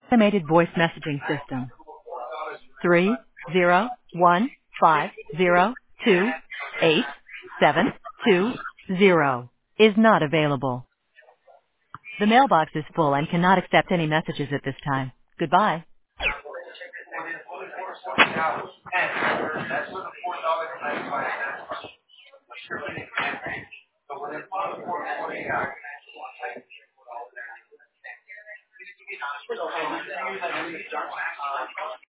Automated voice messaging system. 30150287220 is not available. The mailbox is full and cannot accept any messages at this time. Goodbye.